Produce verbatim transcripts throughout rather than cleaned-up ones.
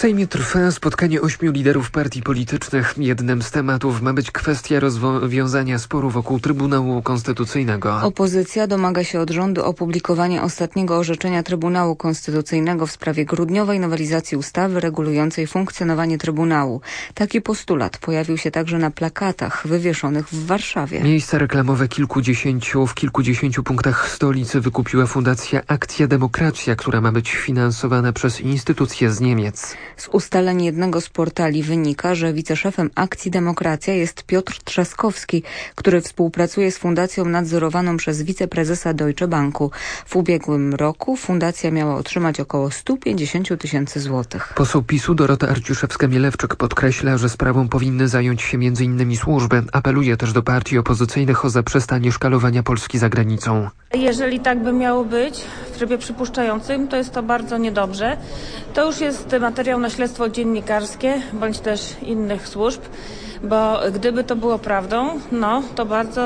Sejmie trwa spotkanie ośmiu liderów partii politycznych. Jednym z tematów ma być kwestia rozwiązania sporu wokół Trybunału Konstytucyjnego. Opozycja domaga się od rządu opublikowania ostatniego orzeczenia Trybunału Konstytucyjnego w sprawie grudniowej nowelizacji ustawy regulującej funkcjonowanie Trybunału. Taki postulat pojawił się także na plakatach wywieszonych w Warszawie. Miejsca reklamowe kilkudziesięciu w kilkudziesięciu punktach stolicy wykupiła Fundacja Akcja Demokracja, która ma być finansowana przez instytucje z Niemiec. Z ustaleń jednego z portali wynika, że wiceszefem Akcji Demokracja jest Piotr Trzaskowski, który współpracuje z fundacją nadzorowaną przez wiceprezesa Deutsche Banku. W ubiegłym roku fundacja miała otrzymać około sto pięćdziesiąt tysięcy złotych. Poseł PiSu Dorota Arciszewska-Mielewczyk podkreśla, że sprawą powinny zająć się między innymi służby. Apeluje też do partii opozycyjnych o zaprzestanie szkalowania Polski za granicą. Jeżeli tak by miało być w trybie przypuszczającym, to jest to bardzo niedobrze. To już jest materiał na śledztwo dziennikarskie, bądź też innych służb, bo gdyby to było prawdą, no to bardzo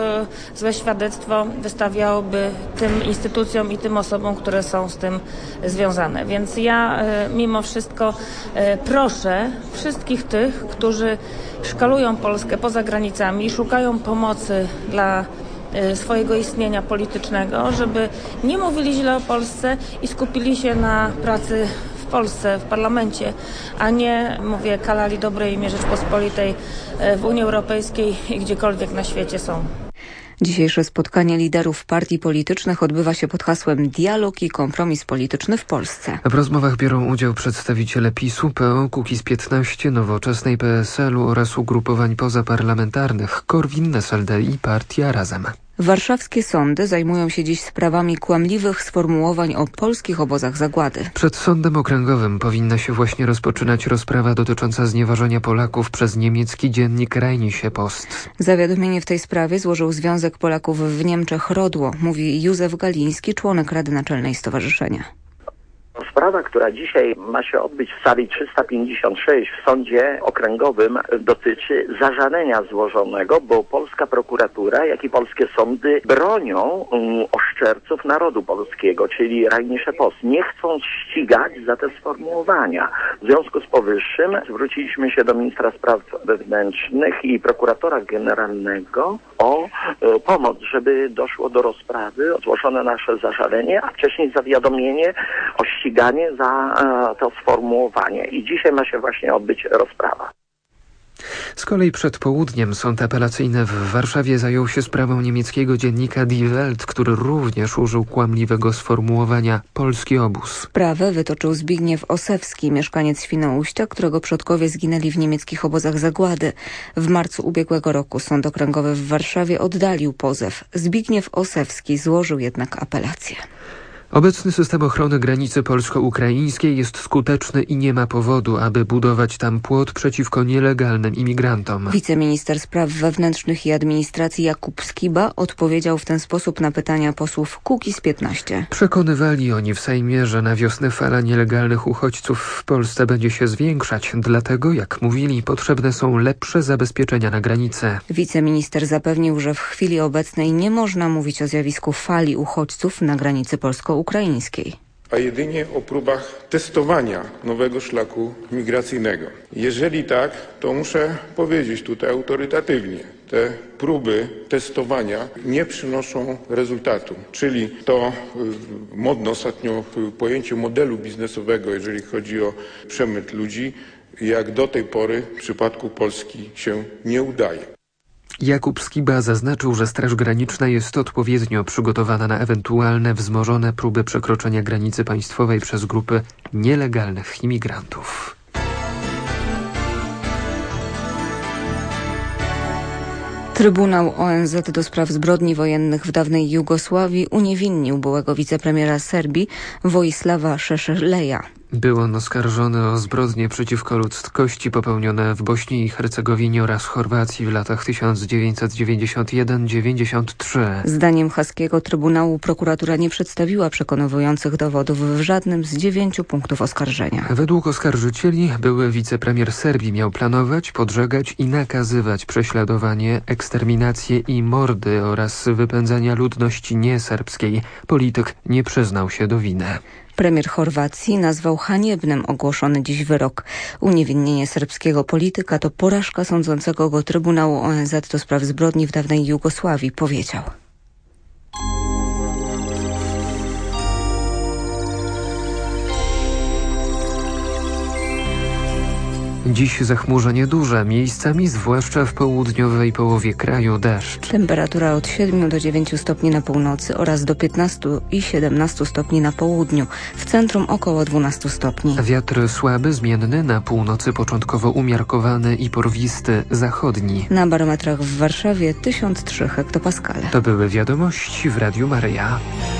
y, złe świadectwo wystawiałoby tym instytucjom i tym osobom, które są z tym związane. Więc ja y, mimo wszystko y, proszę wszystkich tych, którzy szkalują Polskę poza granicami i szukają pomocy dla swojego istnienia politycznego, żeby nie mówili źle o Polsce i skupili się na pracy w Polsce, w parlamencie, a nie, mówię, kalali dobre imię Rzeczpospolitej w Unii Europejskiej i gdziekolwiek na świecie są. Dzisiejsze spotkanie liderów partii politycznych odbywa się pod hasłem Dialog i kompromis polityczny w Polsce. W rozmowach biorą udział przedstawiciele PiSu, P O, Kukiz piętnaście, Nowoczesnej, P S L u oraz ugrupowań pozaparlamentarnych Korwin, S L D i Partia Razem. Warszawskie sądy zajmują się dziś sprawami kłamliwych sformułowań o polskich obozach zagłady. Przed Sądem Okręgowym powinna się właśnie rozpoczynać rozprawa dotycząca znieważenia Polaków przez niemiecki dziennik Rheinische Post. Zawiadomienie w tej sprawie złożył Związek Polaków w Niemczech Rodło, mówi Józef Galiński, członek Rady Naczelnej Stowarzyszenia. Sprawa, która dzisiaj ma się odbyć w sali trzysta pięćdziesiąt sześć w Sądzie Okręgowym, dotyczy zażalenia złożonego, bo polska prokuratura, jak i polskie sądy bronią um, oszczerców narodu polskiego, czyli Rheinische Post. Nie chcą ścigać za te sformułowania. W związku z powyższym zwróciliśmy się do ministra spraw wewnętrznych i prokuratora generalnego o e, pomoc, żeby doszło do rozprawy, złożone nasze zażalenie, a wcześniej zawiadomienie o ściganie za e, to sformułowanie. I dzisiaj ma się właśnie odbyć rozprawa. Z kolei przed południem Sąd Apelacyjny w Warszawie zajął się sprawą niemieckiego dziennika Die Welt, który również użył kłamliwego sformułowania polski obóz. Sprawę wytoczył Zbigniew Osewski, mieszkaniec Świnoujścia, którego przodkowie zginęli w niemieckich obozach zagłady. W marcu ubiegłego roku Sąd Okręgowy w Warszawie oddalił pozew. Zbigniew Osewski złożył jednak apelację. Obecny system ochrony granicy polsko-ukraińskiej jest skuteczny i nie ma powodu, aby budować tam płot przeciwko nielegalnym imigrantom. Wiceminister Spraw Wewnętrznych i Administracji Jakub Skiba odpowiedział w ten sposób na pytania posłów Kukiz piętnaście. Przekonywali oni w Sejmie, że na wiosnę fala nielegalnych uchodźców w Polsce będzie się zwiększać. Dlatego, jak mówili, potrzebne są lepsze zabezpieczenia na granicy. Wiceminister zapewnił, że w chwili obecnej nie można mówić o zjawisku fali uchodźców na granicy polsko-ukraińskiej. ukraińskiej. A jedynie o próbach testowania nowego szlaku migracyjnego. Jeżeli tak, to muszę powiedzieć tutaj autorytatywnie, te próby testowania nie przynoszą rezultatu. Czyli to y, modne ostatnio pojęcie modelu biznesowego, jeżeli chodzi o przemyt ludzi, jak do tej pory w przypadku Polski się nie udaje. Jakub Skiba zaznaczył, że Straż Graniczna jest odpowiednio przygotowana na ewentualne wzmożone próby przekroczenia granicy państwowej przez grupy nielegalnych imigrantów. Trybunał O N Z do spraw zbrodni wojennych w dawnej Jugosławii uniewinnił byłego wicepremiera Serbii Vojislava Šešelja. Był on oskarżony o zbrodnie przeciwko ludzkości popełnione w Bośni i Hercegowinie oraz Chorwacji w latach tysiąc dziewięćset dziewięćdziesiąt jeden do dziewięćdziesiąt trzy. Zdaniem haskiego Trybunału prokuratura nie przedstawiła przekonujących dowodów w żadnym z dziewięciu punktów oskarżenia. Według oskarżycieli były wicepremier Serbii miał planować, podżegać i nakazywać prześladowanie, eksterminację i mordy oraz wypędzania ludności nieserbskiej. Polityk nie przyznał się do winy. Premier Chorwacji nazwał haniebnym ogłoszony dziś wyrok. Uniewinnienie serbskiego polityka to porażka sądzącego go Trybunału O N Z do spraw zbrodni w dawnej Jugosławii, powiedział. Dziś zachmurzenie duże, miejscami zwłaszcza w południowej połowie kraju deszcz. Temperatura od siedmiu do dziewięciu stopni na północy oraz do piętnastu i siedemnastu stopni na południu. W centrum około dwunastu stopni. Wiatr słaby, zmienny, na północy początkowo umiarkowany i porwisty, zachodni. Na barometrach w Warszawie tysiąc trzy hektopaskale. To były wiadomości w Radiu Maryja.